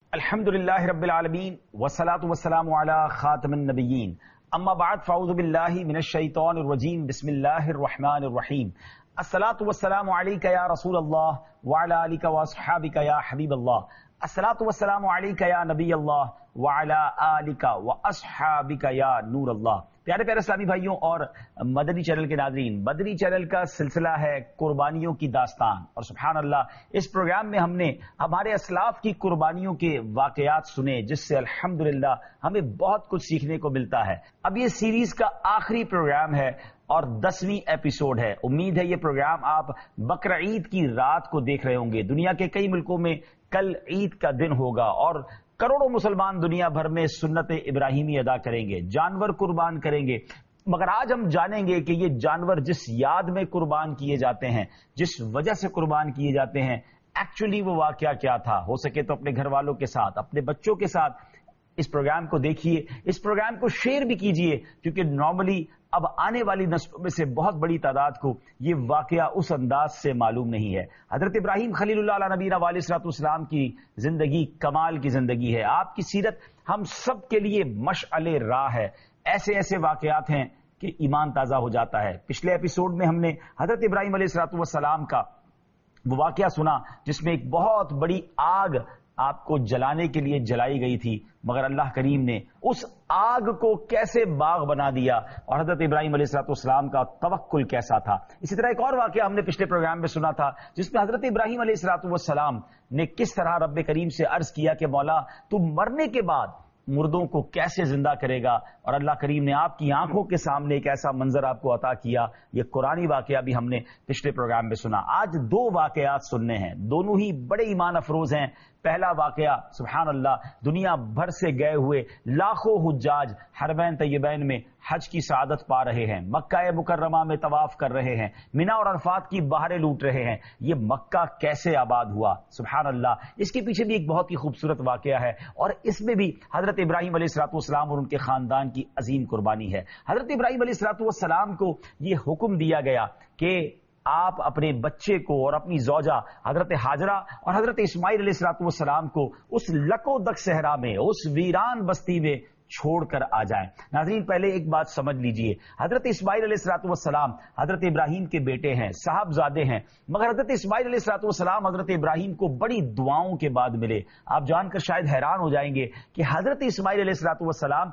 الحمدللہ رب العالمین والصلاة والسلام علی خاتم النبیین اما بعد فاعوذ باللہ من الشیطان الرجیم بسم اللہ الرحمن الرحیم الصلاة والسلام علیک یا رسول اللہ وعلی آلک واصحابک یا حبیب اللہ الصلاة والسلام علیک یا نبی اللہ وعلی آلک واصحابک یا نور اللہ۔ پیارے پیارے اسلامی بھائیوں اور مدنی چینل کے ناظرین، مدنی چینل کا سلسلہ ہے قربانیوں کی داستان، اور سبحان اللہ اس پروگرام میں ہم نے ہمارے اسلاف کی قربانیوں کے واقعات سنے، جس سے الحمدللہ ہمیں بہت کچھ سیکھنے کو ملتا ہے۔ اب یہ سیریز کا آخری پروگرام ہے اور 10ویں ایپیسوڈ ہے۔ امید ہے یہ پروگرام آپ بقرعید کی رات کو دیکھ رہے ہوں گے۔ دنیا کے کئی ملکوں میں کل عید کا دن ہوگا اور کروڑوں مسلمان دنیا بھر میں سنت ابراہیمی ادا کریں گے، جانور قربان کریں گے۔ مگر آج ہم جانیں گے کہ یہ جانور جس یاد میں قربان کیے جاتے ہیں، جس وجہ سے قربان کیے جاتے ہیں، ایکچولی وہ واقعہ کیا تھا۔ ہو سکے تو اپنے گھر والوں کے ساتھ، اپنے بچوں کے ساتھ اس پروگرام کو دیکھیے، اس پروگرام کو شیئر بھی کیجیے، کیونکہ نارملی اب آنے والی نسلوں میں سے بہت بڑی تعداد کو یہ واقعہ اس انداز سے معلوم نہیں ہے۔ حضرت ابراہیم خلیل اللہ علیہ نبینا علیہ الصلوۃ والسلام کی زندگی کمال کی زندگی ہے۔ آپ کی سیرت ہم سب کے لیے مشعل راہ ہے۔ ایسے ایسے واقعات ہیں کہ ایمان تازہ ہو جاتا ہے۔ پچھلے ایپیسوڈ میں ہم نے حضرت ابراہیم علیہ الصلوۃ والسلام کا وہ واقعہ سنا جس میں ایک بہت بڑی آگ آپ کو جلانے کے لیے جلائی گئی تھی، مگر اللہ کریم نے اس آگ کو کیسے باغ بنا دیا، اور حضرت ابراہیم علیہ الصلوۃ والسلام کا توکل کیسا تھا۔ اسی طرح ایک اور واقعہ ہم نے پچھلے پروگرام میں سنا تھا جس میں حضرت ابراہیم علیہ الصلوۃ والسلام نے کس طرح رب کریم سے عرض کیا کہ مولا تو مرنے کے بعد مردوں کو کیسے زندہ کرے گا، اور اللہ کریم نے آپ کی آنکھوں کے سامنے ایک ایسا منظر آپ کو عطا کیا۔ یہ قرآنی واقعہ بھی ہم نے پچھلے پروگرام میں سنا۔ آج دو واقعات سننے ہیں، دونوں ہی بڑے ایمان افروز ہیں۔ پہلا واقعہ سبحان اللہ، دنیا بھر سے گئے ہوئے لاکھوں حجاج حرمین طیبین میں حج کی سعادت پا رہے ہیں، مکہ مکرمہ میں طواف کر رہے ہیں، مینا اور عرفات کی بہاریں لوٹ رہے ہیں۔ یہ مکہ کیسے آباد ہوا، سبحان اللہ۔ اس کے پیچھے بھی ایک بہت ہی خوبصورت واقعہ ہے، اور اس میں بھی حضرت ابراہیم علیہ الصلوۃ والسلام اور ان کے خاندان کی عظیم قربانی ہے۔ حضرت ابراہیم علیہ الصلوۃ والسلام کو یہ حکم دیا گیا کہ آپ اپنے بچے کو اور اپنی زوجہ حضرت ہاجرہ اور حضرت اسماعیل علیہ الصلوۃ والسلام کو اس لکو دک صحرا میں، اس ویران بستی میں چھوڑ کر آ جائیں۔ ناظرین پہلے ایک بات سمجھ لیجئے، حضرت اسماعیل علیہ الصلوۃ والسلام حضرت ابراہیم کے بیٹے ہیں، صاحبزادے ہیں، مگر حضرت اسماعیل علیہ الصلوۃ والسلام حضرت ابراہیم کو بڑی دعاؤں کے بعد ملے۔ آپ جان کر شاید حیران ہو جائیں گے کہ حضرت اسماعیل علیہ الصلوۃ والسلام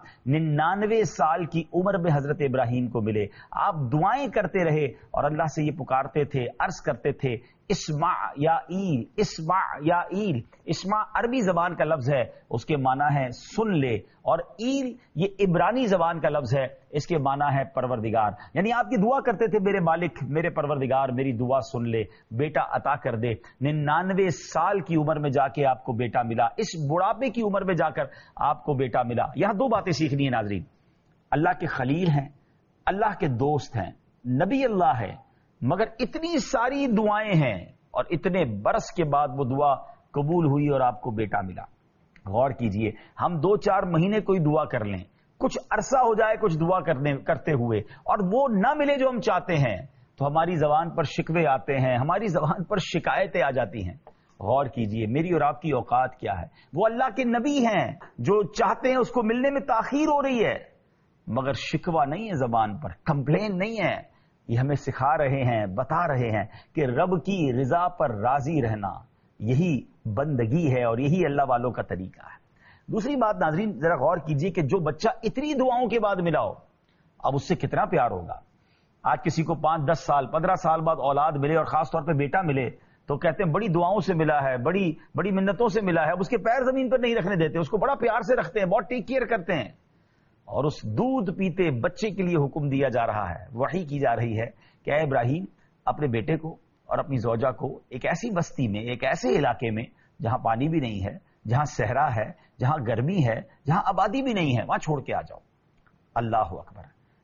99 سال کی عمر میں حضرت ابراہیم کو ملے۔ آپ دعائیں کرتے رہے اور اللہ سے یہ پکارتے تھے، عرض کرتے تھے اسمع یا ایل، اسمع یا ایل۔ اسمع عربی زبان کا لفظ ہے، اس کے معنی ہے سن لے، اور ایل یہ عبرانی زبان کا لفظ ہے، اس کے معنی ہے پروردگار۔ یعنی آپ کی دعا کرتے تھے میرے مالک، میرے پروردگار میری دعا سن لے، بیٹا عطا کر دے۔ 99 سال کی عمر میں جا کے آپ کو بیٹا ملا، اس بڑھاپے کی عمر میں جا کر آپ کو بیٹا ملا۔ یہاں دو باتیں سیکھنی ہیں ناظرین، اللہ کے خلیل ہیں، اللہ کے دوست ہیں، نبی اللہ ہے، مگر اتنی ساری دعائیں ہیں اور اتنے برس کے بعد وہ دعا قبول ہوئی اور آپ کو بیٹا ملا۔ غور کیجئے، ہم 2-4 مہینے کوئی دعا کر لیں، کچھ عرصہ ہو جائے کچھ دعا کرتے ہوئے، اور وہ نہ ملے جو ہم چاہتے ہیں، تو ہماری زبان پر شکوے آتے ہیں، ہماری زبان پر شکایتیں آ جاتی ہیں۔ غور کیجئے میری اور آپ کی اوقات کیا ہے۔ وہ اللہ کے نبی ہیں، جو چاہتے ہیں اس کو ملنے میں تاخیر ہو رہی ہے، مگر شکوہ نہیں ہے زبان پر، کمپلین نہیں ہے۔ یہ ہمیں سکھا رہے ہیں، بتا رہے ہیں کہ رب کی رضا پر راضی رہنا یہی بندگی ہے اور یہی اللہ والوں کا طریقہ ہے۔ دوسری بات ناظرین ذرا غور کیجئے کہ جو بچہ اتنی دعاؤں کے بعد ملا ہو، اب اس سے کتنا پیار ہوگا۔ آج کسی کو 5-10 سال 15 سال بعد اولاد ملے اور خاص طور پہ بیٹا ملے تو کہتے ہیں بڑی دعاؤں سے ملا ہے، بڑی بڑی منتوں سے ملا ہے۔ اب اس کے پیر زمین پر نہیں رکھنے دیتے، اس کو بڑا پیار سے رکھتے ہیں، بہت ٹیک کیئر کرتے ہیں، اور اس دودھ پیتے بچے کے لیے حکم دیا جا رہا ہے، وحی کی جا رہی ہے کہ اے ابراہیم اپنے بیٹے کو اور اپنی زوجہ کو ایک ایسی بستی میں، ایک ایسے علاقے میں جہاں پانی بھی نہیں ہے، جہاں صحرا ہے، جہاں گرمی ہے، جہاں آبادی بھی نہیں ہے، وہاں چھوڑ کے آ جاؤ۔ اللہ اکبر،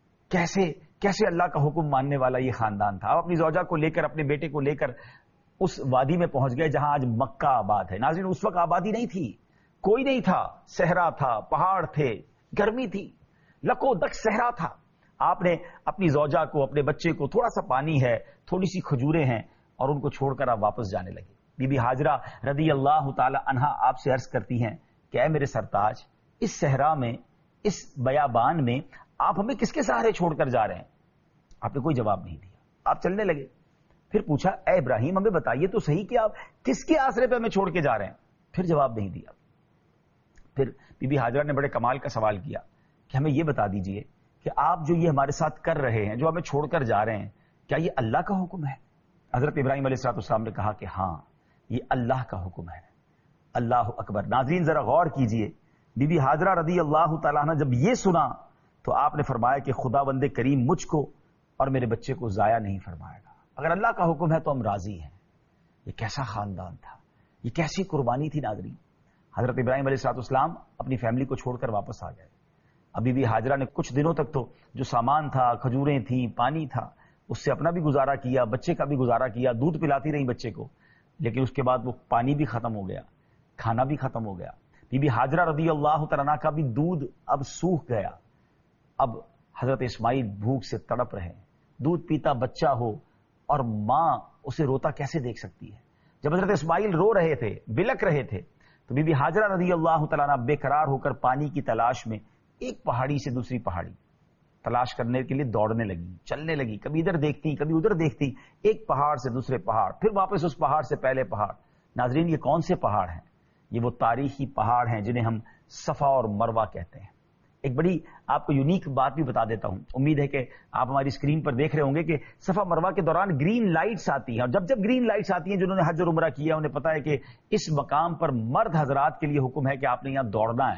کیسے اللہ کا حکم ماننے والا یہ خاندان تھا۔ اپنی زوجہ کو لے کر، اپنے بیٹے کو لے کر اس وادی میں پہنچ گئے جہاں آج مکہ آباد ہے۔ ناظرین اس وقت آبادی نہیں تھی، کوئی نہیں تھا، صحرا تھا، پہاڑ تھے، گرمی تھی، لکو دک صحرا تھا۔ آپ نے اپنی زوجہ کو، اپنے بچے کو، تھوڑا سا پانی ہے، تھوڑی سی کھجوریں ہیں، اور ان کو چھوڑ کر آپ واپس جانے لگے۔ بی بی حاجرہ رضی اللہ تعالی عنہا آپ سے عرض کرتی ہیں کہ اے میرے سرتاج، اس صحرا میں، اس بیابان میں آپ ہمیں کس کے سہارے چھوڑ کر جا رہے ہیں؟ آپ نے کوئی جواب نہیں دیا، آپ چلنے لگے۔ پھر پوچھا اے ابراہیم ہمیں بتائیے تو صحیح کہ آپ کس کے آسرے پہ ہمیں چھوڑ کے جا رہے ہیں؟ پھر جواب نہیں دیا۔ پھر بی بی حاجرہ نے بڑے کمال کا سوال کیا کہ ہمیں یہ بتا دیجئے کہ آپ جو یہ ہمارے ساتھ کر رہے ہیں، جو ہمیں چھوڑ کر جا رہے ہیں، کیا یہ اللہ کا حکم ہے؟ حضرت ابراہیم علیہ السلام نے کہا کہ ہاں یہ اللہ کا حکم ہے۔ اللہ اکبر۔ ناظرین ذرا غور کیجئے، بی بی حاجرہ رضی اللہ تعالیٰ عنہ جب یہ سنا تو آپ نے فرمایا کہ خداوند کریم مجھ کو اور میرے بچے کو ضائع نہیں فرمائے گا، اگر اللہ کا حکم ہے تو ہم راضی ہیں۔ یہ کیسا خاندان تھا، یہ کیسی قربانی تھی ناظرین۔ حضرت ابراہیم علیہ السلام اپنی فیملی کو چھوڑ کر واپس آ گئے۔ ابھی بھی حاجرہ نے کچھ دنوں تک تو جو سامان تھا، کھجوریں تھیں، پانی تھا، اس سے اپنا بھی گزارا کیا، بچے کا بھی گزارا کیا، دودھ پلاتی رہی بچے کو، لیکن اس کے بعد وہ پانی بھی ختم ہو گیا، کھانا بھی ختم ہو گیا۔ بی بی حاجرہ رضی اللہ تعالیٰ عنہ کا بھی دودھ اب سوکھ گیا۔ اب حضرت اسماعیل بھوک سے تڑپ رہے، دودھ پیتا بچہ ہو اور ماں اسے روتا کیسے دیکھ سکتی ہے؟ جب حضرت اسماعیل رو رہے تھے، بلک رہے تھے، تو بی بی حاجرہ رضی اللہ تعالیٰ عنہ بے قرار ہو کر پانی کی تلاش میں ایک پہاڑی سے دوسری پہاڑی تلاش کرنے کے لیے دوڑنے لگی، چلنے لگی، کبھی ادھر دیکھتی کبھی ادھر دیکھتی، ایک پہاڑ سے دوسرے پہاڑ، پھر واپس اس پہاڑ سے پہلے پہاڑ۔ ناظرین یہ کون سے پہاڑ ہیں؟ یہ وہ تاریخی پہاڑ ہیں جنہیں ہم صفا اور مروہ کہتے ہیں۔ ایک بڑی آپ کو یونیک بات بھی بتا دیتا ہوں، امید ہے کہ آپ ہماری اسکرین پر دیکھ رہے ہوں گے کہ صفا مروہ کے دوران گرین لائٹس آتی ہیں، اور جب جب گرین لائٹس آتی ہیں، جنہوں نے حج اور عمرہ کیا انہیں پتا ہے کہ اس مقام پر مرد حضرات کے لیے حکم ہے کہ آپ نے یہاں دوڑنا ہے۔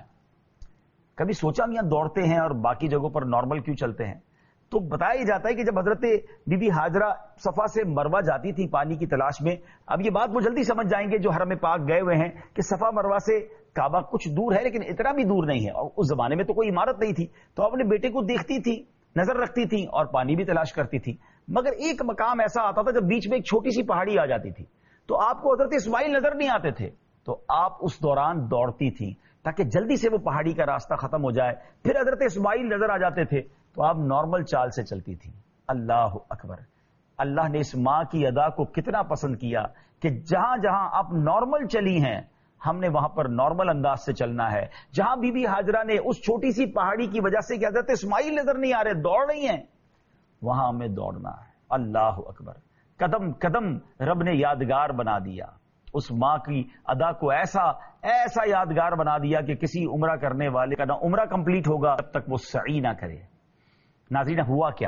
کبھی سوچا ہم یہاں دوڑتے ہیں اور باقی جگہوں پر نارمل کیوں چلتے ہیں؟ تو بتایا ہی جاتا ہے کہ جب حضرت بی بی حاجرہ صفا سے مروہ جاتی تھی پانی کی تلاش میں، اب یہ بات وہ جلدی سمجھ جائیں گے جو حرم پاک گئے ہوئے ہیں کہ صفا مروہ سے کعبہ کچھ دور ہے لیکن اتنا بھی دور نہیں ہے، اور اس زمانے میں تو کوئی عمارت نہیں تھی، تو اپنے بیٹے کو دیکھتی تھی، نظر رکھتی تھی اور پانی بھی تلاش کرتی تھی۔ مگر ایک مقام ایسا آتا تھا جب بیچ میں ایک چھوٹی سی پہاڑی آ جاتی تھی تو آپ کو حضرت اسماعیل نظر نہیں آتے تھے، تو آپ اس دوران دوڑتی تھی تاکہ جلدی سے وہ پہاڑی کا راستہ ختم ہو جائے، پھر حضرت اسماعیل نظر آ جاتے تھے تو آپ نارمل چال سے چلتی تھی۔ اللہ اکبر۔ اللہ نے اس ماں کی ادا کو کتنا پسند کیا کہ جہاں جہاں آپ نارمل چلی ہیں ہم نے وہاں پر نارمل انداز سے چلنا ہے۔ جہاں بی بی حاجرہ نے اس چھوٹی سی پہاڑی کی وجہ سے کہ حضرت اسماعیل نظر نہیں آ رہے، دوڑ رہی ہیں، وہاں ہمیں دوڑنا ہے۔ اللہ اکبر۔ قدم قدم رب نے یادگار بنا دیا، اس ماں کی ادا کو ایسا یادگار بنا دیا کہ کسی عمرہ کرنے والے کا نہ عمرہ کمپلیٹ ہوگا جب تک وہ سعی نہ کرے۔ ناظرین ہوا کیا؟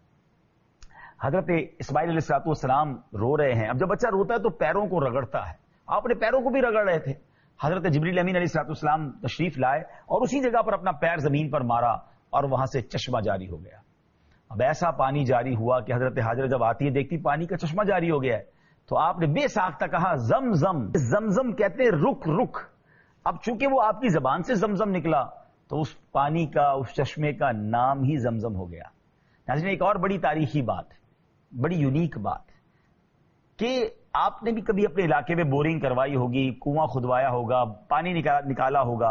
حضرت اسماعیل علیہ السلام رو رہے ہیں۔ اب جب بچہ روتا ہے تو پیروں کو رگڑتا ہے، آپ نے پیروں کو بھی رگڑ رہے تھے۔ حضرت جبریل امین علیہ السلام تشریف لائے اور اسی جگہ پر اپنا پیر زمین پر مارا اور وہاں سے چشمہ جاری ہو گیا۔ اب ایسا پانی جاری ہوا کہ حضرت حاجرہ جب آتی ہے دیکھتی پانی کا چشمہ جاری ہو گیا ہے، تو آپ نے بے ساختہ کہا زمزم۔ زمزم کہتے ہیں رک رک۔ اب چونکہ وہ آپ کی زبان سے زمزم نکلا تو اس پانی کا، اس چشمے کا نام ہی زمزم ہو گیا۔ ناظرین ایک اور بڑی تاریخی بات، بڑی یونیک بات کہ آپ نے بھی کبھی اپنے علاقے میں بورنگ کروائی ہوگی، کنواں کھدوایا ہوگا، پانی نکالا ہوگا۔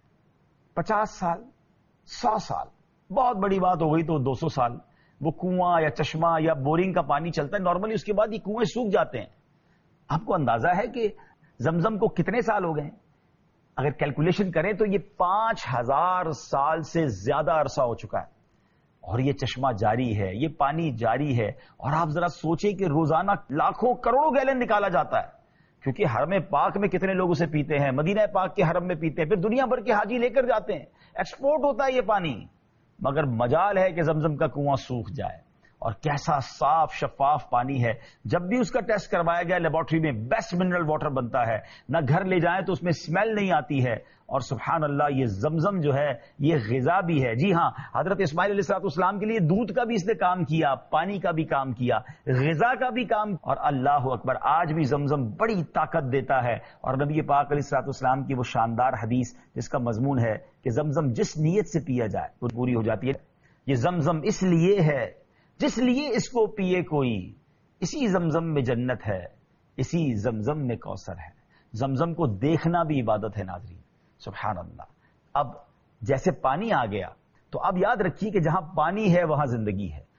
50 سال، 100 سال، بہت بڑی بات ہو گئی تو 200 سال وہ کنواں یا چشمہ یا بورنگ کا پانی چلتا ہے نارملی، اس کے بعد یہ کنویں سوکھ جاتے ہیں۔ آپ کو اندازہ ہے کہ زمزم کو کتنے سال ہو گئے ہیں؟ اگر کیلکولیشن کریں تو یہ 5000 سال سے زیادہ عرصہ ہو چکا ہے، اور یہ چشمہ جاری ہے، یہ پانی جاری ہے۔ اور آپ ذرا سوچیں کہ روزانہ لاکھوں کروڑوں گیلن نکالا جاتا ہے، کیونکہ حرم پاک میں کتنے لوگ اسے پیتے ہیں، مدینہ پاک کے حرم میں پیتے ہیں، پھر دنیا بھر کے حاجی لے کر جاتے ہیں، ایکسپورٹ ہوتا ہے یہ پانی۔ مگر مجال ہے کہ زمزم کا کنواں سوکھ جائے، اور کیسا صاف شفاف پانی ہے۔ جب بھی اس کا ٹیسٹ کروایا گیا لیبارٹری میں بیسٹ منرل واٹر بنتا ہے، نہ گھر لے جائیں تو اس میں اسمیل نہیں آتی ہے، اور سبحان اللہ یہ زمزم جو ہے یہ غذا بھی ہے۔ جی ہاں، حضرت اسماعیل علیہ السلام کے لیے دودھ کا بھی اس نے کام کیا، پانی کا بھی کام کیا، غذا کا بھی کام، اور اللہ اکبر آج بھی زمزم بڑی طاقت دیتا ہے۔ اور نبی پاک علیہ السلام کی وہ شاندار حدیث جس کا مضمون ہے کہ زمزم جس نیت سے پیا جائے وہ پوری ہو جاتی ہے۔ یہ زمزم اس لیے ہے جس لیے اس کو پیے کوئی، اسی زمزم میں جنت ہے، اسی زمزم میں کوثر ہے۔ زمزم کو دیکھنا بھی عبادت ہے ناظرین، سبحان اللہ۔ اب جیسے پانی آ گیا تو اب یاد رکھیے کہ جہاں پانی ہے وہاں زندگی ہے،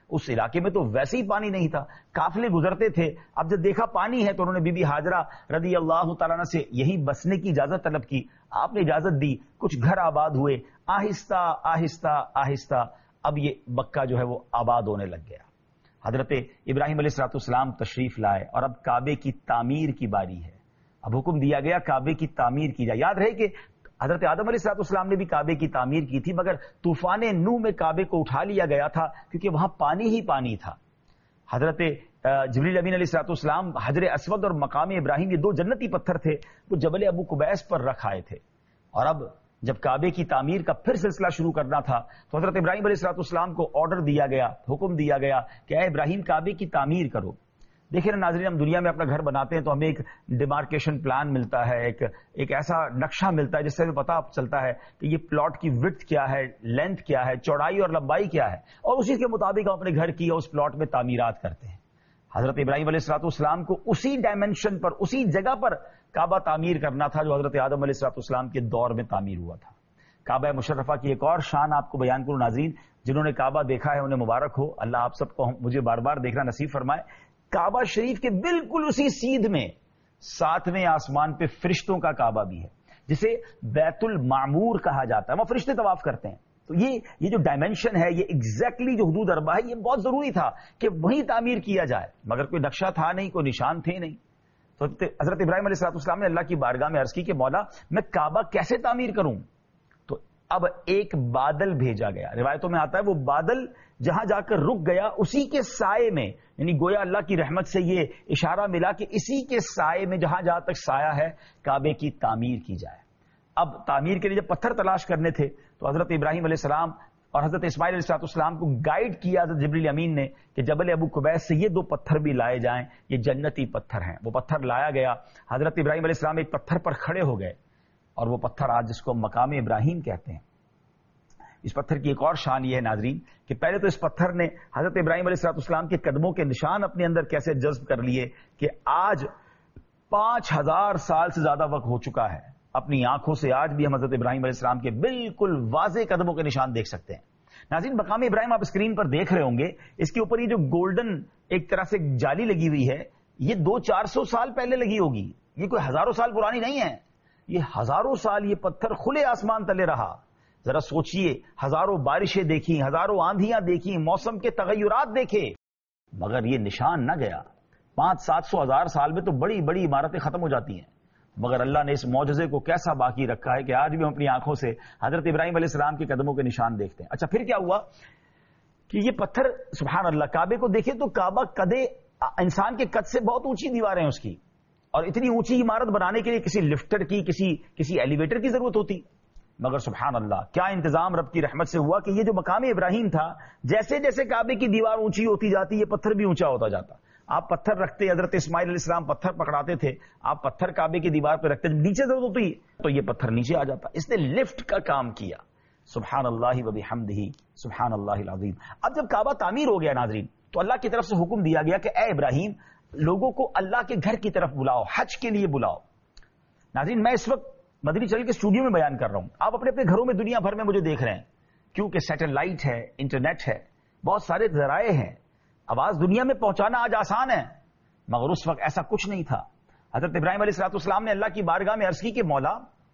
اس علاقے میں تو ویسے ہی پانی نہیں تھا، قافلے گزرتے تھے. اب جب دیکھا پانی ہے تو انہوں نے بی بی ہاجرہ رضی اللہ تعالیٰ عنہ سے یہی بسنے کی اجازت طلب کی. آپ نے اجازت دی، کچھ گھر آباد ہوئے، آہستہ آہستہ آہستہ اب یہ مکہ جو ہے وہ آباد ہونے لگ گیا. حضرت ابراہیم علیہ السلام تشریف لائے اور اب کعبے کی تعمیر کی باری ہے. اب حکم دیا گیا کعبے کی تعمیر کی جائے. یاد رہے کہ حضرت آدم علیہ السلام نے بھی کعبے کی تعمیر کی تھی، مگر طوفان نوح میں کعبے کو اٹھا لیا گیا تھا کیونکہ وہاں پانی ہی پانی تھا. حضرت جبریل امین علیہ السلام حجر اسود اور مقام ابراہیم، یہ دو جنتی پتھر تھے، وہ جبل ابو قبیس پر رکھ آئے تھے. اور اب جب کعبے کی تعمیر کا پھر سلسلہ شروع کرنا تھا تو حضرت ابراہیم علیہ السلام کو آرڈر دیا گیا، حکم دیا گیا کہ اے ابراہیم کعبے کی تعمیر کرو. دیکھیں نا ناظرین، ہم دنیا میں اپنا گھر بناتے ہیں تو ہمیں ایک ڈیمارکیشن پلان ملتا ہے، ایک ایسا نقشہ ملتا ہے جس سے ہمیں پتہ چلتا ہے کہ یہ پلاٹ کی وڈتھ کیا ہے، لینتھ کیا ہے، چوڑائی اور لمبائی کیا ہے، اور اسی کے مطابق ہم اپنے گھر کی اور اس پلاٹ میں تعمیرات کرتے ہیں. حضرت ابراہیم علیہ السلام کو اسی ڈائمنشن پر، اسی جگہ پر کعبہ تعمیر کرنا تھا جو حضرت آدم علیہ السلام کے دور میں تعمیر ہوا تھا. کعبہ مشرفہ کی ایک اور شان آپ کو بیان کروں ناظرین، جنہوں نے کعبہ دیکھا ہے انہیں مبارک ہو، اللہ آپ سب کو مجھے بار بار دیکھنا نصیب فرمائے. کعبہ شریف کے بالکل اسی سیدھ میں 7ویں آسمان پہ فرشتوں کا کعبہ بھی ہے جسے بیت المعمور کہا جاتا ہے، وہاں فرشتے طواف کرتے ہیں. تو یہ جو ڈائمنشن ہے، یہ ایگزیکٹلی جو حدود اربع ہے، یہ بہت ضروری تھا کہ وہیں تعمیر کیا جائے، مگر کوئی نقشہ تھا نہیں، کوئی نشان تھے نہیں. تو حضرت ابراہیم علیہ السلام نے اللہ کی بارگاہ میں عرض کی کہ مولا میں کعبہ کیسے تعمیر کروں؟ تو اب ایک بادل بھیجا گیا. روایتوں میں آتا ہے وہ بادل جہاں جا کر رک گیا اسی کے سائے میں، یعنی گویا اللہ کی رحمت سے یہ اشارہ ملا کہ اسی کے سائے میں جہاں جہاں تک سایہ ہے کعبے کی تعمیر کی جائے. اب تعمیر کے لیے جب پتھر تلاش کرنے تھے تو حضرت ابراہیم علیہ السلام اور حضرت اسماعیل علیہ السلام کو گائیڈ کیا حضرت جبریل امین نے کہ جبل ابو قبیس سے یہ 2 پتھر بھی لائے جائیں، یہ جنتی پتھر ہیں. وہ پتھر لایا گیا. حضرت ابراہیم علیہ السلام ایک پتھر پر کھڑے ہو گئے اور وہ پتھر آج جس کو مقام ابراہیم کہتے ہیں. اس پتھر کی ایک اور شان یہ ہے ناظرین کہ پہلے تو اس پتھر نے حضرت ابراہیم علیہ السلام کے قدموں کے نشان اپنے اندر کیسے جذب کر لیے کہ آج 5000 سال سے زیادہ وقت ہو چکا ہے، اپنی آنکھوں سے آج بھی ہم حضرت ابراہیم علیہ السلام کے بالکل واضح قدموں کے نشان دیکھ سکتے ہیں. ناظرین مقام ابراہیم آپ اسکرین پر دیکھ رہے ہوں گے، اس کے اوپر یہ جو گولڈن ایک طرح سے جالی لگی ہوئی ہے، یہ 200-400 سال پہلے لگی ہوگی، یہ کوئی ہزاروں سال پرانی نہیں ہے. یہ ہزاروں سال یہ پتھر کھلے آسمان تلے رہا. ذرا سوچئے، ہزاروں بارشیں دیکھی، ہزاروں آندھیاں دیکھی، موسم کے تغیرات دیکھے، مگر یہ نشان نہ گیا. 500-700 سال میں تو بڑی بڑی عمارتیں ختم ہو جاتی ہیں، مگر اللہ نے اس معجزے کو کیسا باقی رکھا ہے کہ آج بھی ہم اپنی آنکھوں سے حضرت ابراہیم علیہ السلام کے قدموں کے نشان دیکھتے ہیں. اچھا پھر کیا ہوا کہ یہ پتھر سبحان اللہ کعبے کو دیکھیں تو کعبہ قدے انسان کے قد سے بہت اونچی دیواریں ہیں اس کی، اور اتنی اونچی عمارت بنانے کے لیے کسی لفٹر کی کسی ایلیویٹر کی ضرورت ہوتی، مگر سبحان اللہ کیا انتظام رب کی رحمت سے ہوا کہ یہ جو مقام ابراہیم تھا، جیسے جیسے کعبے کی دیوار اونچی ہوتی جاتی یہ پتھر بھی اونچا ہوتا جاتا. آپ پتھر رکھتے، حضرت اسماعیل علیہ السلام پتھر پکڑاتے تھے، آپ پتھر کعبے کی دیوار پہ رکھتے، نیچے ضرورت ہوتی تو یہ پتھر نیچے آ جاتا. اس نے لفٹ کا کام کیا. سبحان اللہ و بحمدہ سبحان اللہ العظیم. اب جب کعبہ تعمیر ہو گیا ناظرین تو اللہ کی طرف سے حکم دیا گیا کہ اے ابراہیم لوگوں کو اللہ کے گھر کی طرف بلاؤ، حج کے لیے بلاؤ. ناظرین میں اس وقت مدنی چینل کے اسٹوڈیو میں بیان کر رہا ہوں، آپ اپنے گھروں میں دنیا بھر میں مجھے دیکھ رہے ہیں کیونکہ سیٹلائٹ ہے، انٹرنیٹ ہے، بہت سارے ذرائع ہیں، آواز دنیا میں پہنچانا آج آسان ہے، مگر اس وقت ایسا کچھ نہیں تھا. حضرت ابراہیم علیہ السلام نے اللہ کی بارگاہ میں عرض کی کہ مولا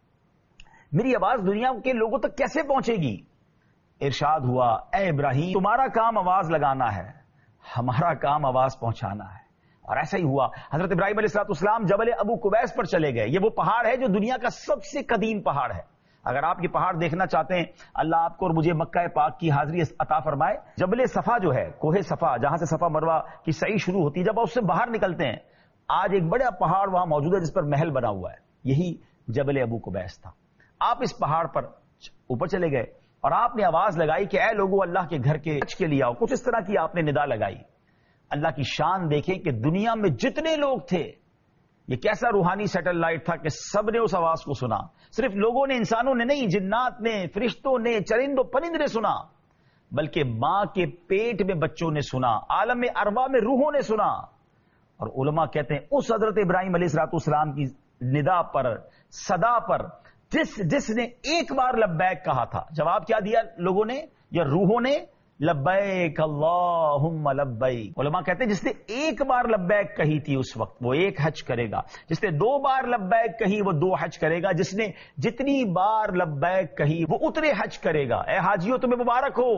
میری آواز دنیا کے لوگوں تک کیسے پہنچے گی؟ ارشاد ہوا اے ابراہیم تمہارا کام آواز لگانا ہے، ہمارا کام آواز پہنچانا ہے. اور ایسا ہی ہوا. حضرت ابراہیم علیہ السلام جبل ابو قبیس پر چلے گئے. یہ وہ پہاڑ ہے جو دنیا کا سب سے قدیم پہاڑ ہے. اگر آپ یہ پہاڑ دیکھنا چاہتے ہیں، اللہ آپ کو اور مجھے مکہ پاک کی حاضری عطا فرمائے. جبل صفا جو ہے، کوہ صفا جہاں سے صفا مروہ کی سعی شروع ہوتی ہے، جب آپ اس سے باہر نکلتے ہیں آج ایک بڑا پہاڑ وہاں موجود ہے جس پر محل بنا ہوا ہے، یہی جبل ابو قبیس تھا. آپ اس پہاڑ پر اوپر چلے گئے اور آپ نے آواز لگائی کہ اے لوگوں اللہ کے گھر کے حج کے لیے آؤ. کچھ اس طرح کی آپ نے ندا لگائی. اللہ کی شان دیکھیں کہ دنیا میں جتنے لوگ تھے، یہ کیسا روحانی سیٹلائٹ تھا کہ سب نے اس آواز کو سنا. صرف لوگوں نے، انسانوں نے نہیں، جنات نے، فرشتوں نے، چرندوں پرند نے سنا، بلکہ ماں کے پیٹ میں بچوں نے سنا، عالم ارواح میں روحوں نے سنا. اور علماء کہتے ہیں اس حضرت ابراہیم علیہ السلام کی ندا پر، صدا پر جس نے ایک بار لبیک کہا تھا، جواب کیا دیا لوگوں نے یا روحوں نے؟ لبیک اللہم لبیک. علماء کہتے ہیں جس نے ایک بار لبیک کہی تھی اس وقت وہ ایک حج کرے گا، جس نے 2 بار لبیک کہی وہ 2 حج کرے گا، جس نے جتنی بار لبیک کہی وہ اتنے حج کرے گا. اے حاجیوں تمہیں مبارک ہو.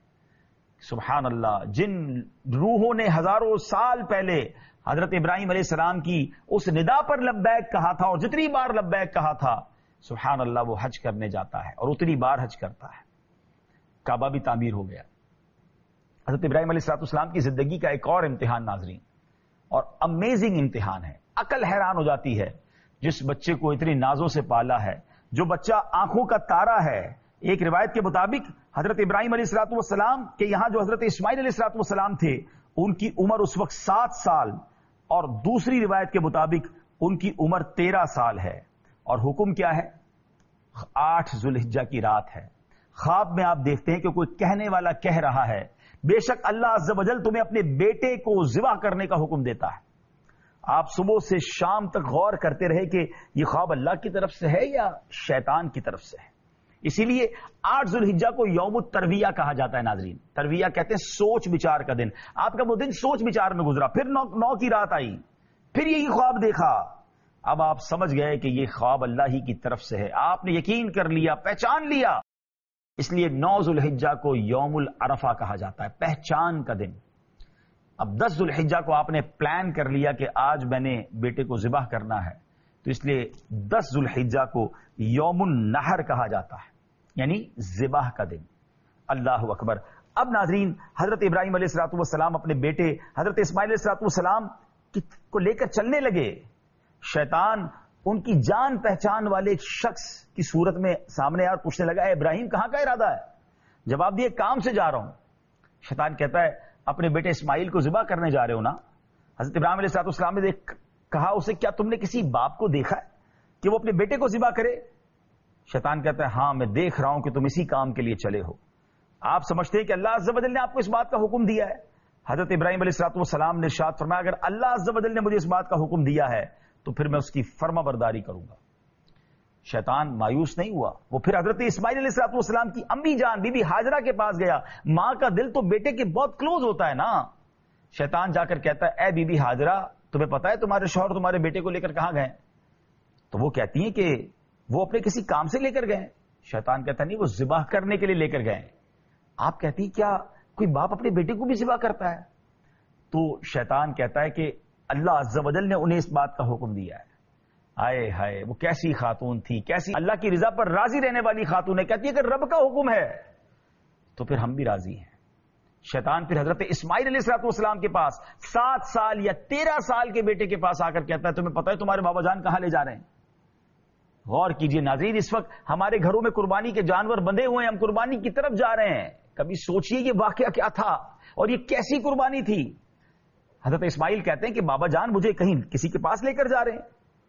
سبحان اللہ، جن روحوں نے ہزاروں سال پہلے حضرت ابراہیم علیہ السلام کی اس ندا پر لبیک کہا تھا اور جتنی بار لبیک کہا تھا، سبحان اللہ وہ حج کرنے جاتا ہے اور اتنی بار حج کرتا ہے. کعبہ بھی تعمیر ہو گیا. حضرت ابراہیم علیہ السلام کی زندگی کا ایک اور امتحان ناظرین، اور امیزنگ امتحان ہے. عقل حیران ہو جاتی ہے جس بچے کو اتنی نازوں سے پالا ہے، جو بچہ آنکھوں کا تارا ہے. ایک روایت کے مطابق حضرت ابراہیم علیہ السلام کے یہاں جو حضرت اسماعیل علیہ السلام تھے ان کی عمر اس وقت 7 سال، اور دوسری روایت کے مطابق ان کی عمر 13 سال ہے. اور حکم کیا ہے؟ 8 ذوالحجہ کی رات ہے. خواب میں آپ دیکھتے ہیں کہ کوئی کہنے والا کہہ رہا ہے بے شک اللہ عز و جل تمہیں اپنے بیٹے کو ذبح کرنے کا حکم دیتا ہے. آپ صبح سے شام تک غور کرتے رہے کہ یہ خواب اللہ کی طرف سے ہے یا شیطان کی طرف سے ہے. اسی لیے 8 ذوالحجہ کو یوم الترویہ کہا جاتا ہے ناظرین. ترویہ کہتے ہیں سوچ بچار کا دن. آپ کا وہ دن سوچ بچار میں گزرا، پھر 9 کی رات آئی، پھر یہی خواب دیکھا. اب آپ سمجھ گئے کہ یہ خواب اللہ ہی کی طرف سے ہے. آپ نے یقین کر لیا، پہچان لیا. اس لیے 9 ذوالحجہ کو یوم العرفہ کہا جاتا ہے، پہچان کا دن. اب 10 ذوالحجہ کو آپ نے پلان کر لیا کہ آج میں نے بیٹے کو ذبح کرنا ہے، تو اس لیے 10 ذوالحجہ کو یوم النحر کہا جاتا ہے، یعنی ذبح کا دن. اللہ اکبر. اب ناظرین، حضرت ابراہیم علیہ السلام اپنے بیٹے حضرت اسماعیل علیہ السلام کو لے کر چلنے لگے. شیطان ان کی جان پہچان والے ایک شخص کی صورت میں سامنے آر پوچھنے لگا، اے ابراہیم کہاں کا ارادہ ہے؟ جواب دیے، کام سے جا رہا ہوں. شیطان کہتا ہے اپنے بیٹے اسماعیل کو ذبح کرنے جا رہے ہو نا؟ حضرت ابراہیم علیہ السلام نے کہا اسے، کیا تم نے کسی باپ کو دیکھا ہے کہ وہ اپنے بیٹے کو ذبح کرے؟ شیطان کہتا ہے ہاں میں دیکھ رہا ہوں کہ تم اسی کام کے لیے چلے ہو. آپ سمجھتے ہیں کہ اللہ عز و جل نے آپ کو اس بات کا حکم دیا ہے؟ حضرت ابراہیم علیہ السلام نے ارشاد فرمایا اگر اللہ عز و جل نے مجھے اس بات کا حکم دیا ہے تو پھر میں اس کی فرما برداری کروں گا. شیطان مایوس نہیں ہوا، وہ پھر حضرت اسماعیل علیہ السلام کی امی جان بی بی ہاجرہ کے پاس گیا. ماں کا دل تو بیٹے کے بہت کلوز ہوتا ہے نا. شیطان جا کر کہتا ہے اے بی بی ہاجرہ تمہیں پتا ہے تمہارے شوہر تمہارے بیٹے کو لے کر کہاں گئے؟ تو وہ کہتی ہیں کہ وہ اپنے کسی کام سے لے کر گئے. شیطان کہتا نہیں، وہ ذبح کرنے کے لیے لے کر گئے. آپ کہتی کیا کوئی باپ اپنے بیٹے کو بھی ذبح کرتا ہے؟ تو شیطان کہتا ہے کہ اللہ عز و جل نے انہیں اس بات کا حکم دیا ہے. آئے ہائے، وہ کیسی خاتون تھی، کیسی اللہ کی رضا پر راضی رہنے والی خاتون ہے. کہتی ہے کہ رب کا حکم ہے تو پھر ہم بھی راضی ہیں. شیطان پھر حضرت اسماعیل علیہ السلام کے پاس 7 سال یا 13 سال کے بیٹے کے پاس آ کر کہتا ہے تمہیں پتہ ہے تمہارے بابا جان کہاں لے جا رہے ہیں؟ غور کیجئے ناظرین، اس وقت ہمارے گھروں میں قربانی کے جانور بندھے ہوئے ہیں، ہم قربانی کی طرف جا رہے ہیں. کبھی سوچئے یہ واقعہ کیا تھا اور یہ کیسی قربانی تھی؟ حضرت اسماعیل کہتے ہیں کہ بابا جان مجھے کہیں کسی کے پاس لے کر جا رہے ہیں.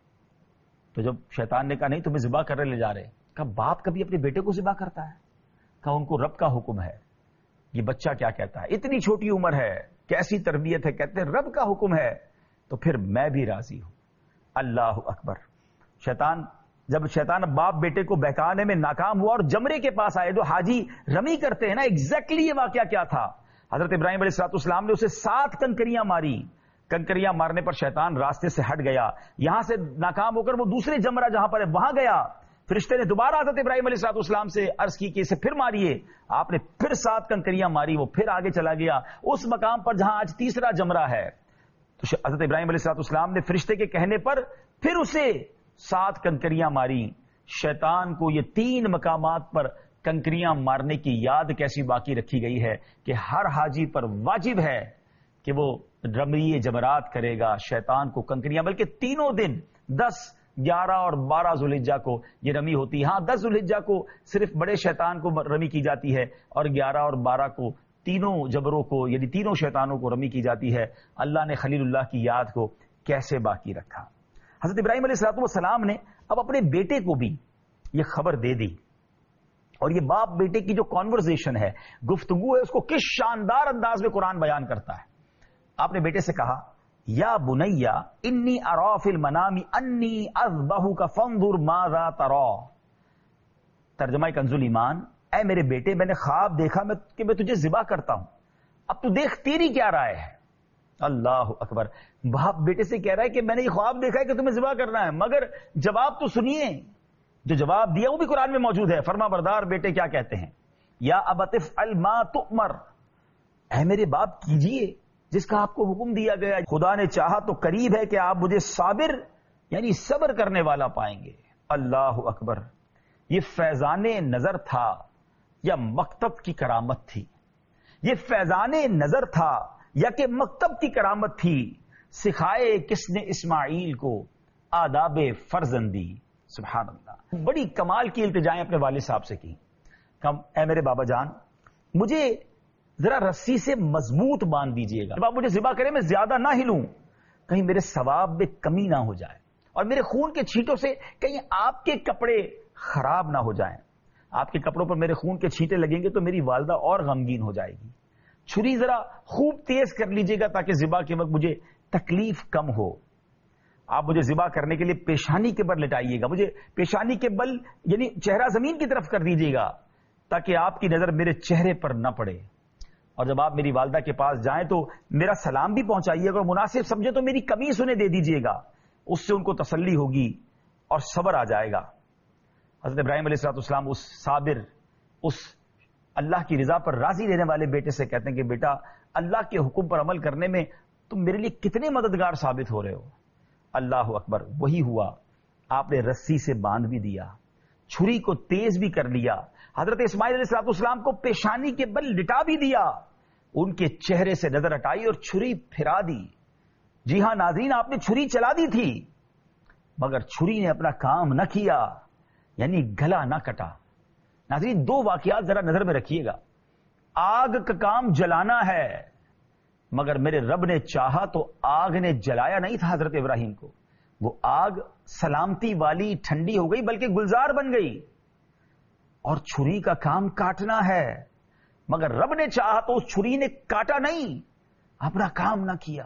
تو جب شیطان نے کہا نہیں تمہیں ذبح کرنے لے جا رہے ہیں، کہا باپ کبھی اپنے بیٹے کو ذبح کرتا ہے؟ کہا ان کو رب کا حکم ہے. یہ بچہ کیا کہتا ہے، اتنی چھوٹی عمر ہے، کیسی تربیت ہے، کہتے ہیں رب کا حکم ہے تو پھر میں بھی راضی ہوں. اللہ اکبر. جب شیطان باپ بیٹے کو بہکانے میں ناکام ہوا اور جمرے کے پاس آئے، جو حاجی رمی کرتے ہیں نا، ایگزیکٹلی یہ واقعہ کیا تھا. حضرت ابراہیم علیہ السلام نے اسے 7 کنکریاں ماری. کنکریاں مارنے پر شیطان راستے سے ہٹ گیا. یہاں سے ناکام ہو کر وہ دوسرے جمرہ جہاں پر ہے وہاں گیا. فرشتے نے دوبارہ حضرت ابراہیم علیہ السلام سے عرض کی کہ اسے پھر ماریے. آپ نے پھر 7 کنکریاں ماری، وہ پھر آگے چلا گیا اس مقام پر جہاں آج تیسرا جمرہ ہے. تو حضرت ابراہیم علیہ السلام نے فرشتے کے کہنے پر پھر اسے 7 کنکریاں ماری. شیطان کو یہ 3 مقامات پر کنکریاں مارنے کی یاد کیسی باقی رکھی گئی ہے کہ ہر حاجی پر واجب ہے کہ وہ رمی جمرات کرے گا. شیطان کو کنکریاں، بلکہ تینوں دن 10، 11 اور 12 ذوالحجہ کو یہ رمی ہوتی ہے. ہاں 10 ذوالحجہ کو صرف بڑے شیطان کو رمی کی جاتی ہے اور 11 اور 12 کو تینوں جبروں کو یعنی تینوں شیطانوں کو رمی کی جاتی ہے. اللہ نے خلیل اللہ کی یاد کو کیسے باقی رکھا. حضرت ابراہیم علیہ السلام نے اب اپنے بیٹے کو بھی یہ خبر دے دی، اور یہ باپ بیٹے کی جو کانورزیشن ہے، گفتگو ہے، اس کو کس شاندار انداز میں قرآن بیان کرتا ہے. آپ نے بیٹے سے کہا یا بنیا انی ارا فی المنام انی اذبحک فانظر ماذا ترى. ترجمہ کنز الایمان، اے میرے بیٹے میں نے خواب دیکھا کہ میں تجھے ذبح کرتا ہوں، اب تو دیکھ تیری کیا رائے ہے۔ اللہ اکبر، باپ بیٹے سے کہہ رہا ہے کہ میں نے یہ خواب دیکھا ہے کہ تمہیں ذبح کرنا ہے، مگر جواب تو سنیے، جو جواب دیا وہ بھی قرآن میں موجود ہے۔ فرما بردار بیٹے کیا کہتے ہیں؟ یا ابت افعل ما تؤمر، اے میرے باپ کیجئے جس کا آپ کو حکم دیا گیا، خدا نے چاہا تو قریب ہے کہ آپ مجھے صابر یعنی صبر کرنے والا پائیں گے۔ اللہ اکبر، یہ فیضان نظر تھا یا مکتب کی کرامت تھی؟ یہ فیضان نظر تھا یا کہ مکتب کی کرامت تھی؟ سکھائے کس نے اسماعیل کو آداب فرزندی؟ سبحان اللہ، بڑی کمال کی التجائیں اپنے والد صاحب سے کی۔ اے میرے بابا جان مجھے ذرا رسی سے مضبوط باندھ دیجئے گا، جب آپ مجھے ذبح کریں میں زیادہ نہ ہلوں، کہیں میرے ثواب میں کمی نہ ہو جائے، اور میرے خون کے چھینٹوں سے کہیں آپ کے کپڑے خراب نہ ہو جائیں۔ آپ کے کپڑوں پر میرے خون کے چھینٹے لگیں گے تو میری والدہ اور غمگین ہو جائے گی۔ چھری ذرا خوب تیز کر لیجئے گا تاکہ ذبح کے وقت مجھے تکلیف کم ہو۔ آپ مجھے ذبح کرنے کے لیے پیشانی کے بل لٹائیے گا، مجھے پیشانی کے بل یعنی چہرہ زمین کی طرف کر دیجیے گا تاکہ آپ کی نظر میرے چہرے پر نہ پڑے، اور جب آپ میری والدہ کے پاس جائیں تو میرا سلام بھی پہنچائیے گا، اور مناسب سمجھے تو میری قمیص انہیں دے دیجیے گا، اس سے ان کو تسلی ہوگی اور صبر آ جائے گا۔ حضرت ابراہیم علیہ السلام اس صابر، اس اللہ کی رضا پر راضی رہنے والے بیٹے سے کہتے ہیں کہ بیٹا اللہ کے حکم پر عمل کرنے میں تم میرے لیے کتنے مددگار ثابت ہو رہے ہو۔ اللہ اکبر، وہی ہوا، آپ نے رسی سے باندھ بھی دیا، چھری کو تیز بھی کر لیا، حضرت اسماعیل علیہ السلام کو پیشانی کے بل لٹا بھی دیا، ان کے چہرے سے نظر ہٹائی اور چھری پھرا دی۔ جی ہاں ناظرین، آپ نے چھری چلا دی تھی مگر چھری نے اپنا کام نہ کیا، یعنی گلا نہ کٹا۔ ناظرین دو واقعات ذرا نظر میں رکھیے گا، آگ کا کام جلانا ہے مگر میرے رب نے چاہا تو آگ نے جلایا نہیں تھا حضرت ابراہیم کو، وہ آگ سلامتی والی ٹھنڈی ہو گئی بلکہ گلزار بن گئی۔ اور چھری کا کام کاٹنا ہے مگر رب نے چاہا تو اس چھری نے کاٹا نہیں، اپنا کام نہ کیا۔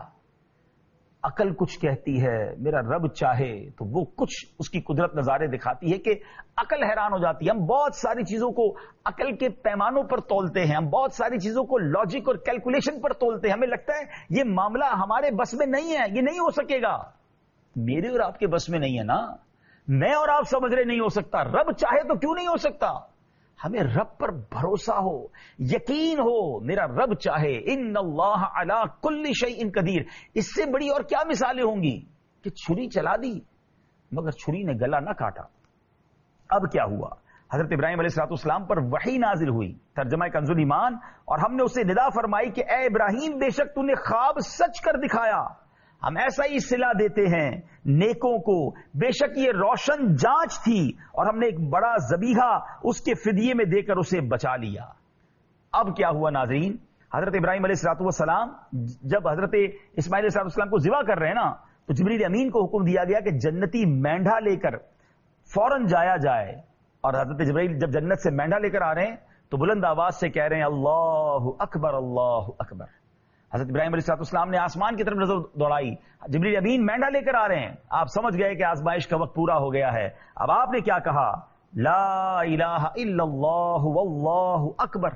عقل کچھ کہتی ہے، میرا رب چاہے تو وہ کچھ، اس کی قدرت نظارے دکھاتی ہے کہ عقل حیران ہو جاتی ہے۔ ہم بہت ساری چیزوں کو عقل کے پیمانوں پر تولتے ہیں، ہم بہت ساری چیزوں کو لاجک اور کیلکولیشن پر تولتے ہیں، ہمیں لگتا ہے یہ معاملہ ہمارے بس میں نہیں ہے، یہ نہیں ہو سکے گا۔ میرے اور آپ کے بس میں نہیں ہے نا، میں اور آپ سمجھ رہے نہیں ہو سکتا، رب چاہے تو کیوں نہیں ہو سکتا؟ ہمیں رب پر بھروسہ ہو، یقین ہو، میرا رب چاہے، ان اللہ علی کل شیء قدیر۔ اس سے بڑی اور کیا مثالیں ہوں گی کہ چھری چلا دی مگر چھری نے گلا نہ کاٹا۔ اب کیا ہوا؟ حضرت ابراہیم علیہ السلام پر وحی نازل ہوئی، ترجمہ کنز ایمان، اور ہم نے اسے ندا فرمائی کہ اے ابراہیم بے شک تو نے خواب سچ کر دکھایا، ہم ایسا ہی صلہ دیتے ہیں نیکوں کو، بے شک یہ روشن جانچ تھی اور ہم نے ایک بڑا ذبیحہ اس کے فدیے میں دے کر اسے بچا لیا۔ اب کیا ہوا ناظرین؟ حضرت ابراہیم علیہ السلام جب حضرت اسماعیل علیہ السلام کو ذبح کر رہے ہیں نا، تو جبریل امین کو حکم دیا گیا کہ جنتی مینڈھا لے کر فوراً جایا جائے، اور حضرت جبریل جب جنت سے مینڈھا لے کر آ رہے ہیں تو بلند آواز سے کہہ رہے ہیں اللہ اکبر اللہ اکبر۔ حضرت ابراہیم علیہ السلام نے آسمان کی طرف نظر دوڑائی، جبریل امین مینڈھا لے کر آ رہے ہیں، آپ سمجھ گئے کہ آزمائش کا وقت پورا ہو گیا ہے۔ اب آپ نے کیا کہا؟ لا الہ الا اللہ واللہ اکبر۔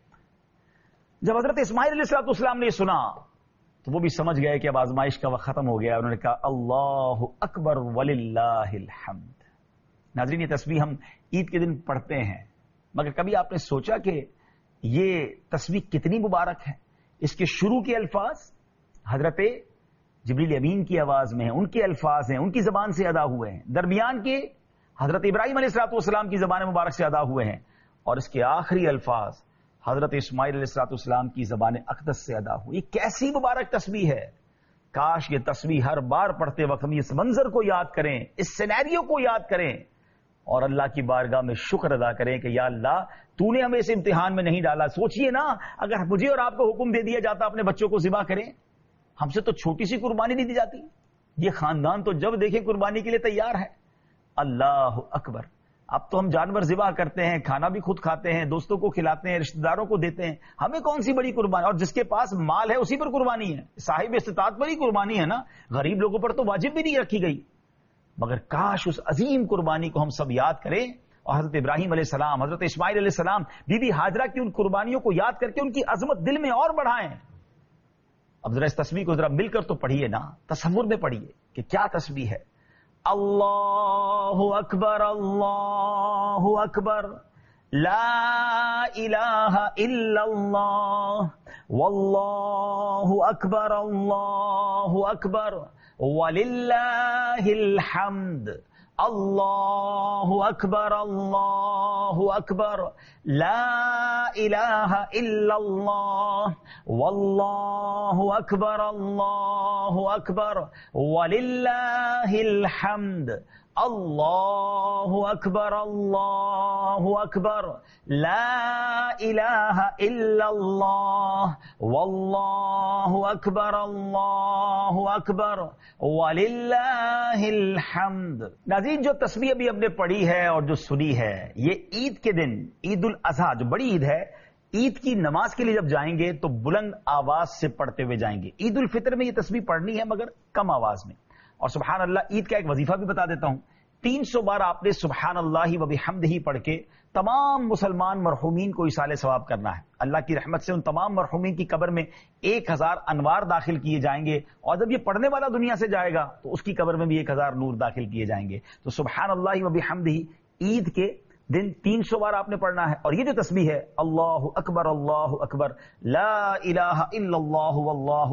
جب حضرت اسماعیل علیہ السلام نے یہ سنا تو وہ بھی سمجھ گئے کہ اب آزمائش کا وقت ختم ہو گیا، انہوں نے کہا اللہ اکبر وللہ الحمد۔ ناظرین یہ تسبیح ہم عید کے دن پڑھتے ہیں، مگر کبھی آپ نے سوچا کہ یہ تسبیح کتنی مبارک ہے؟ اس کے شروع کے الفاظ حضرت جبریل امین کی آواز میں ہیں، ان کے الفاظ ہیں، ان کی زبان سے ادا ہوئے ہیں، درمیان کے حضرت ابراہیم علیہ السلام کی زبان مبارک سے ادا ہوئے ہیں، اور اس کے آخری الفاظ حضرت اسماعیل علیہ السلام کی زبان اقدس سے ادا ہوئی۔ یہ کیسی مبارک تسبیح ہے! کاش یہ تسبیح ہر بار پڑھتے وقت ہم اس منظر کو یاد کریں، اس سینیریو کو یاد کریں، اور اللہ کی بارگاہ میں شکر ادا کریں کہ یا اللہ تو نے ہمیں اس امتحان میں نہیں ڈالا۔ سوچئے نا اگر مجھے اور آپ کو حکم دے دیا جاتا اپنے بچوں کو ذبح کریں، ہم سے تو چھوٹی سی قربانی نہیں دی جاتی۔ یہ خاندان تو جب دیکھیں قربانی کے لیے تیار ہے۔ اللہ اکبر! اب تو ہم جانور ذبح کرتے ہیں، کھانا بھی خود کھاتے ہیں، دوستوں کو کھلاتے ہیں، رشتہ داروں کو دیتے ہیں، ہمیں کون سی بڑی قربانی؟ اور جس کے پاس مال ہے اسی پر قربانی ہے، صاحب استطاعت پر ہی قربانی ہے نا، غریب لوگوں پر تو واجب بھی نہیں رکھی گئی۔ مگر کاش اس عظیم قربانی کو ہم سب یاد کریں اور حضرت ابراہیم علیہ السلام، حضرت اسماعیل علیہ السلام، بی بی ہاجرہ کی ان قربانیوں کو یاد کر کے ان کی عظمت دل میں اور بڑھائیں۔ اب ذرا اس تسبیح کو ذرا مل کر تو پڑھیے نا، تصور میں پڑھیے کہ کیا تسبیح ہے۔ اللہ اکبر اللہ اکبر لا الہ الا اللہ واللہ اکبر اللہ اکبر وللہ الحمد اللہ اکبر اللہ اکبر لا الہ الا اللہ واللہ اکبر اللہ اکبر وللہ الحمد اللہ اکبر اللہ اکبر لا الہ الا اللہ واللہ اکبر اللہ اکبر وللہ الحمد۔ ناظرین، جو تسبیح ابھی ہم نے پڑھی ہے اور جو سنی ہے، یہ عید کے دن، عید الاضحیٰ جو بڑی عید ہے، عید کی نماز کے لیے جب جائیں گے تو بلند آواز سے پڑھتے ہوئے جائیں گے۔ عید الفطر میں یہ تسبیح پڑھنی ہے مگر کم آواز میں۔ اور سبحان اللہ، عید کا ایک وظیفہ بھی بتا دیتا ہوں، 300 بار آپ نے سبحان اللہ و بحمدہ پڑھ کے تمام مسلمان مرحومین کو ایصال ثواب کرنا ہے۔ اللہ کی رحمت سے ان تمام مرحومین کی قبر میں 1000 انوار داخل کیے جائیں گے، اور جب یہ پڑھنے والا دنیا سے جائے گا تو اس کی قبر میں بھی 1000 نور داخل کیے جائیں گے۔ تو سبحان اللہ و بحمدہ عید کے دن 300 بار آپ نے پڑھنا ہے۔ اور یہ جو تسبیح ہے، اللہ اکبر لا الہ الا اللہ واللہ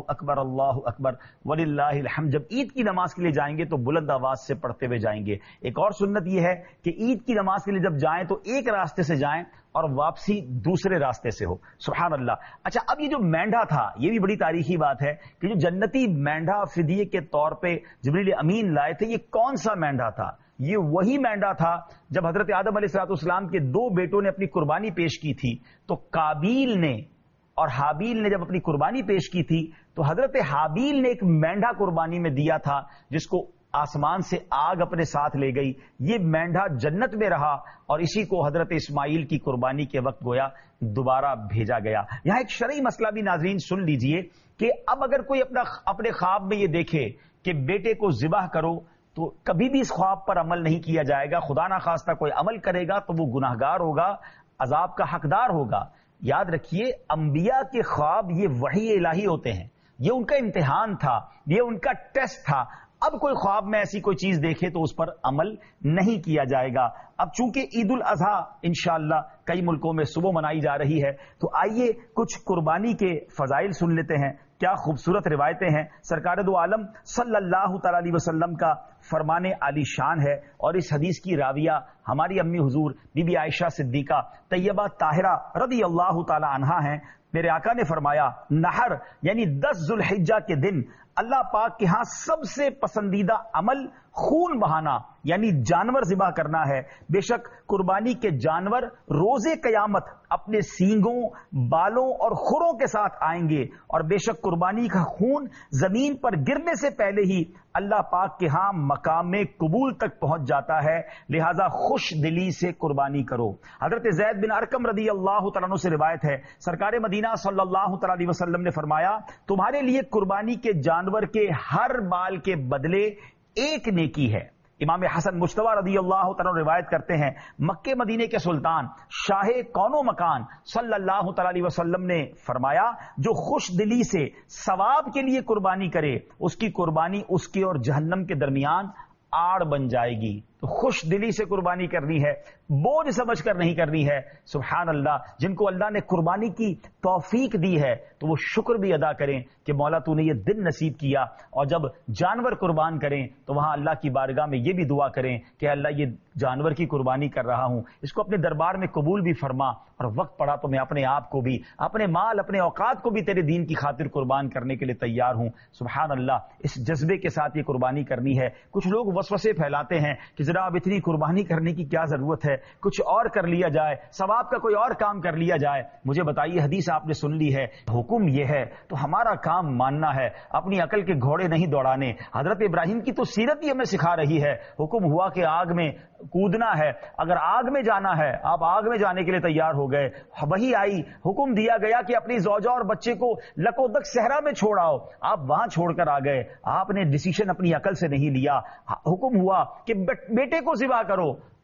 اکبر وللہ الحمد، جب عید کی نماز کے لیے جائیں گے تو بلند آواز سے پڑھتے ہوئے جائیں گے۔ ایک اور سنت یہ ہے کہ عید کی نماز کے لیے جب جائیں تو ایک راستے سے جائیں اور واپسی دوسرے راستے سے ہو۔ سبحان اللہ۔ اچھا، اب یہ جو مینڈھا تھا، یہ بھی بڑی تاریخی بات ہے کہ جو جنتی مینڈھا فدیے کے طور پہ جبریل امین لائے تھے، یہ کون سا مینڈھا تھا؟ یہ وہی مینڈا تھا جب حضرت آدم علیہ السلام کے 2 بیٹوں نے اپنی قربانی پیش کی تھی، تو قابیل نے اور حابیل نے جب اپنی قربانی پیش کی تھی تو حضرت حابیل نے ایک مینڈا قربانی میں دیا تھا جس کو آسمان سے آگ اپنے ساتھ لے گئی۔ یہ مینڈا جنت میں رہا اور اسی کو حضرت اسماعیل کی قربانی کے وقت گویا دوبارہ بھیجا گیا۔ یہاں ایک شرعی مسئلہ بھی ناظرین سن لیجئے کہ اب اگر کوئی اپنے خواب میں یہ دیکھے کہ بیٹے کو ذبح کرو تو کبھی بھی اس خواب پر عمل نہیں کیا جائے گا۔ خدا نخواستہ کوئی عمل کرے گا تو وہ گناہگار ہوگا، عذاب کا حقدار ہوگا۔ یاد رکھیے، انبیاء کے خواب یہ وحی الہی ہوتے ہیں، یہ ان کا امتحان تھا، یہ ان کا ٹیسٹ تھا۔ اب کوئی خواب میں ایسی کوئی چیز دیکھے تو اس پر عمل نہیں کیا جائے گا۔ اب چونکہ عید الاضحیٰ انشاءاللہ کئی ملکوں میں صبح منائی جا رہی ہے، تو آئیے کچھ قربانی کے فضائل سن لیتے ہیں۔ کیا خوبصورت روایتیں ہیں۔ سرکار دو عالم صلی اللہ تعالی علیہ وسلم کا فرمان عالی شان ہے، اور اس حدیث کی راویہ ہماری امی حضور بی بی عائشہ صدیقہ طیبہ طاہرہ رضی اللہ تعالی عنہا ہیں۔ میرے آقا نے فرمایا، نحر یعنی 10 ذو الحجہ کے دن اللہ پاک کے ہاں سب سے پسندیدہ عمل خون بہانا یعنی جانور ذبح کرنا ہے۔ بے شک قربانی کے جانور روز قیامت اپنے سینگوں، بالوں اور کھروں کے ساتھ آئیں گے، اور بے شک قربانی کا خون زمین پر گرنے سے پہلے ہی اللہ پاک کے ہاں مقام قبول تک پہنچ جاتا ہے، لہذا خوش دلی سے قربانی کرو۔ حضرت زید بن ارقم رضی اللہ تعالیٰ عنہ سے روایت ہے، سرکار مدینہ صلی اللہ تعالیٰ علیہ وسلم نے فرمایا، تمہارے لیے قربانی کے جانور کے ہر بال کے بدلے ایک نیکی ہے۔ امام حسن مجتبی رضی اللہ تعالیٰ روایت کرتے ہیں، مکے مدینے کے سلطان شاہ کون و مکان صلی اللہ تعالیٰ علیہ وسلم نے فرمایا، جو خوش دلی سے ثواب کے لیے قربانی کرے اس کی قربانی اس کے اور جہنم کے درمیان آڑ بن جائے گی۔ تو خوش دلی سے قربانی کرنی ہے، بوجھ سمجھ کر نہیں کرنی ہے۔ سبحان اللہ، جن کو اللہ نے قربانی کی توفیق دی ہے تو وہ شکر بھی ادا کریں کہ مولا تو نے یہ دن نصیب کیا، اور جب جانور قربان کریں تو وہاں اللہ کی بارگاہ میں یہ بھی دعا کریں کہ اللہ یہ جانور کی قربانی کر رہا ہوں، اس کو اپنے دربار میں قبول بھی فرما، اور وقت پڑا تو میں اپنے آپ کو بھی، اپنے مال، اپنے اوقات کو بھی تیرے دین کی خاطر قربان کرنے کے لیے تیار ہوں۔ سبحان اللہ، اس جذبے کے ساتھ یہ قربانی کرنی ہے۔ کچھ لوگ وسوسے پھیلاتے ہیں کہ ذرا اب اتنی قربانی کرنے کی کیا ضرورت ہے، کچھ اور کر لیا جائے، ثواب کا کوئی اور کام کر لیا جائے۔ مجھے بتائیے، حدیث آپ نے سن لی ہے، حکم یہ ہے تو ہمارا کام ماننا ہے، اپنی عقل کے گھوڑے نہیں دوڑانے۔ حضرت ابراہیم کی تو سیرت ہی ہمیں سکھا رہی ہے، حکم ہوا کہ آگ میں کودنا ہے، اگر آگ میں جانا ہے آپ آگ میں جانے کے لیے تیار ہو گئے، وہی آئی، حکم دیا گیا کہ اپنی زوجہ اور بچے کو لکودک صحرا میں چھوڑ آؤ، آپ وہاں چھوڑ کر آ گئے، آپ نے ڈیسیشن اپنی عقل سے نہیں لیا۔ حکم ہوا کہ بیٹے کو ذبح کرو،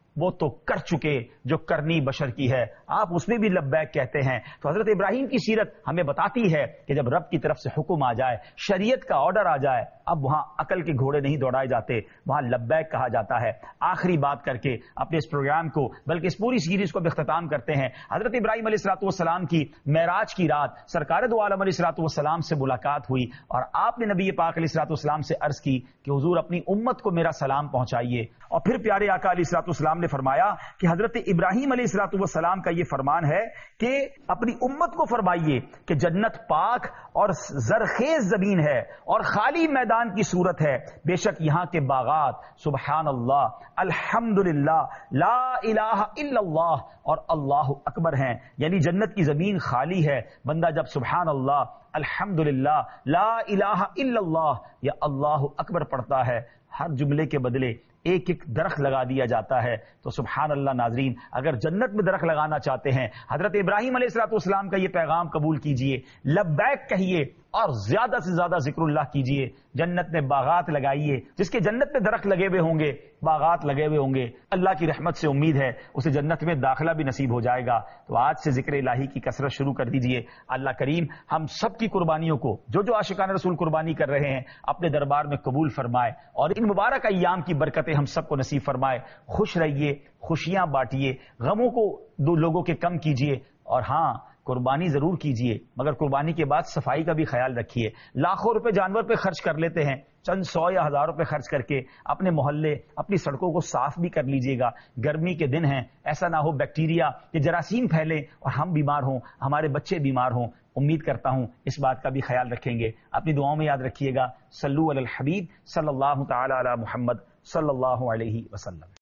وہ تو کر چکے جو کرنی بشر کی ہے، آپ اس میں بھی لبیک کہتے ہیں۔ تو حضرت ابراہیم کی سیرت ہمیں بتاتی ہے کہ جب رب کی طرف سے حکم آ جائے، شریعت کا آرڈر آ جائے، اب وہاں عقل کے گھوڑے نہیں دوڑائے جاتے، وہاں لبیک کہا جاتا ہے۔ آخری بات کر کے اپنے اس پروگرام کو، بلکہ اس پوری سیریز کو اختتام کرتے ہیں۔ حضرت ابراہیم علیہ الصلوۃ والسلام کی معراج کی رات سرکار دو عالم علیہ الصلوۃ والسلام سے ملاقات ہوئی، اور آپ نے نبی پاک علیہ الصلوۃ والسلام سے عرض کی کہ حضور اپنی امت کو میرا سلام پہنچائیے، اور پھر پیارے آقا علیہ الصلوۃ والسلام نے فرمایا کہ حضرت ابراہیم علیہ الصلوۃ والسلام کا یہ فرمان ہے کہ اپنی امت کو فرمائیے کہ جنت پاک اور زرخیز زمین ہے اور خالی میدان کی صورت ہے، بے شک یہاں کے باغات سبحان اللہ، الحمدللہ، لا الہ الا اللہ اور اللہ اکبر ہیں، یعنی جنت کی زمین خالی ہے، بندہ جب سبحان اللہ، الحمدللہ، لا الہ الا اللہ یا اللہ اکبر پڑھتا ہے، ہر جملے کے بدلے ایک ایک درخت لگا دیا جاتا ہے۔ تو سبحان اللہ ناظرین، اگر جنت میں درخت لگانا چاہتے ہیں، حضرت ابراہیم علیہ الصلوۃ والسلام کا یہ پیغام قبول کیجئے، لبیک کہیے اور زیادہ سے زیادہ ذکر اللہ کیجئے، جنت میں باغات لگائیے، جس کے جنت میں درخت لگے ہوئے ہوں گے، باغات لگے ہوئے ہوں گے، اللہ کی رحمت سے امید ہے اسے جنت میں داخلہ بھی نصیب ہو جائے گا۔ تو آج سے ذکر الہی کی کثرت شروع کر دیجئے۔ اللہ کریم ہم سب کی قربانیوں کو، جو عاشقان رسول قربانی کر رہے ہیں، اپنے دربار میں قبول فرمائے، اور ان مبارک ایام کی برکتیں ہم سب کو نصیب فرمائے۔ خوش رہیے، خوشیاں بانٹیے، غموں کو دو لوگوں کے کم کیجئے، اور ہاں قربانی ضرور کیجئے، مگر قربانی کے بعد صفائی کا بھی خیال رکھیے۔ لاکھوں روپے جانور پہ خرچ کر لیتے ہیں، چند 100 یا 1000 روپے خرچ کر کے اپنے محلے، اپنی سڑکوں کو صاف بھی کر لیجئے گا۔ گرمی کے دن ہیں، ایسا نہ ہو بیکٹیریا یا جراثیم پھیلے اور ہم بیمار ہوں، ہمارے بچے بیمار ہوں۔ امید کرتا ہوں اس بات کا بھی خیال رکھیں گے۔ اپنی دعاؤں میں یاد رکھیے گا، صلو علی الحبیب صلی اللہ تعالی علی محمد صلی اللہ علیہ وسلم۔